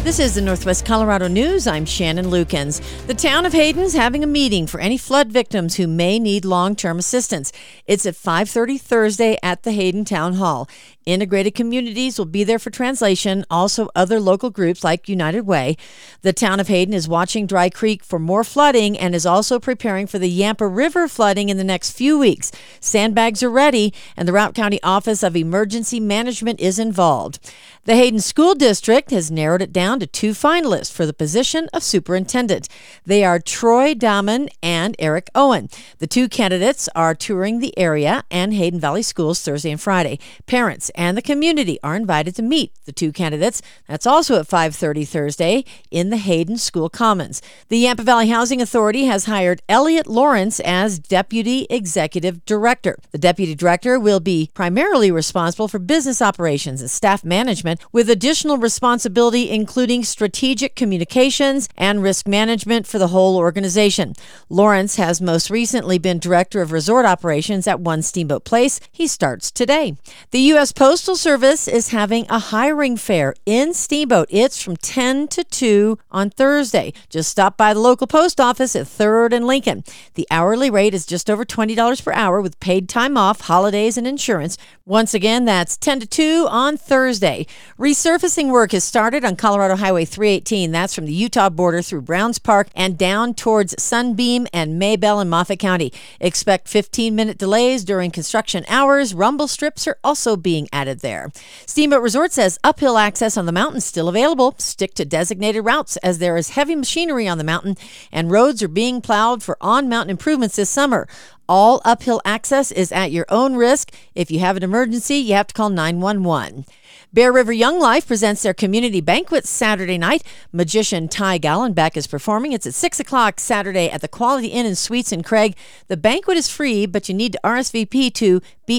This is the Northwest Colorado News. I'm Shannon Lukens. The town of Hayden's having a meeting for any flood victims who may need long-term assistance. It's at 5:30 Thursday at the Hayden Town Hall. Integrated Communities will be there for translation, also other local groups like United Way. The town of Hayden is watching Dry Creek for more flooding and is also preparing for the Yampa River flooding in the next few weeks. Sandbags are ready, and the Routt County Office of Emergency Management is involved. The Hayden School District has narrowed it down to 2 finalists for the position of superintendent. They are Troy Dahmen and Eric Owen. The 2 candidates are touring the area and Hayden Valley Schools Thursday and Friday. Parents and the community are invited to meet the 2 candidates. That's also at 5:30 Thursday in the Hayden School Commons. The Yampa Valley Housing Authority has hired Elliot Lawrence as Deputy Executive Director. The Deputy Director will be primarily responsible for business operations and staff management, with additional responsibility including strategic communications and risk management for the whole organization. Lawrence has most recently been Director of Resort Operations at One Steamboat Place. He starts today. The U.S. Postal Service is having a hiring fair in Steamboat. It's from 10 to 2 on Thursday. Just stop by the local post office at 3rd and Lincoln. The hourly rate is just over $20 per hour with paid time off, holidays, and insurance. Once again, that's 10 to 2 on Thursday. Resurfacing work has started on Colorado Highway 318. That's from the Utah border through Browns Park and down towards Sunbeam and Maybell in Moffat County. Expect 15-minute delays during construction hours. Rumble strips are also being added there. Steamboat Resort says uphill access on the mountain is still available. Stick to designated routes as there is heavy machinery on the mountain and roads are being plowed for on-mountain improvements this summer. All uphill access is at your own risk. If you have an emergency, you have to call 911. Bear River Young Life presents their community banquet Saturday night. Magician Ty Gallenbeck is performing. It's at 6 o'clock Saturday at the Quality Inn and Suites in Craig. The banquet is free, but you need to RSVP to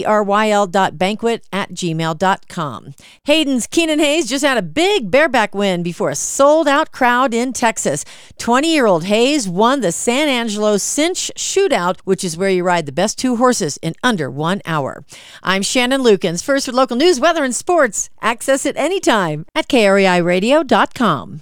bryl.banquet@gmail.com. Hayden's Keenan Hayes just had a big bareback win before a sold-out crowd in Texas. 20-year-old Hayes won the San Angelo Cinch Shootout, which is where you ride the best 2 horses in under 1 hour. I'm Shannon Lukens. First with local news, weather, and sports. Access it anytime at KREIRadio.com.